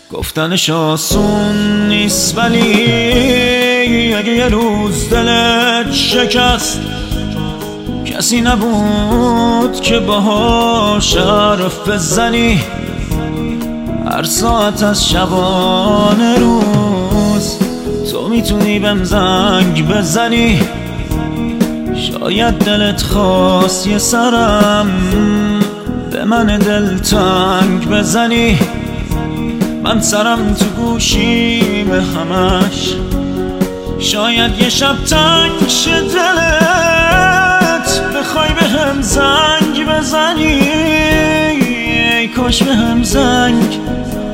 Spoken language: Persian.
گفتنش آسون نیست، ولی اگه یه روز دلت شکست، کسی نبود که باهاش حرف بزنی. هر ساعت از شبانه روز تو میتونی بهم زنگ بزنی. شاید دلت خواست یه سرم به من دلتنگ بزنی. من سرم تو گوشیم همش، شاید یه شب تنگ شه دلت، بخوای بهم زنگ بزنی. ای کاش بهم زنگ